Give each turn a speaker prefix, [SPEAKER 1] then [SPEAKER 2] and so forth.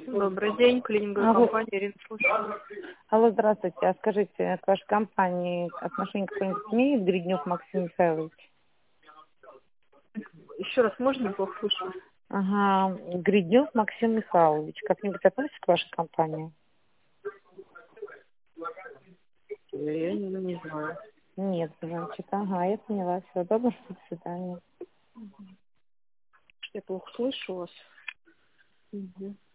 [SPEAKER 1] Добрый день, клининговая
[SPEAKER 2] Алло,
[SPEAKER 1] компания Ирина, слушаю.
[SPEAKER 2] алло, здравствуйте. А скажите, к вашей компании отношение какое-нибудь имеет Гриднев Максим Михайлович?
[SPEAKER 1] Еще раз, можно, плохо слышу?
[SPEAKER 2] Ага, Гриднев Максим Михайлович. Как-нибудь относится к вашей компании?
[SPEAKER 1] Я не знаю.
[SPEAKER 2] Нет, значит, ага, я поняла. Все, доброго, до свидания.
[SPEAKER 1] Я плохо слышу вас. Мгм.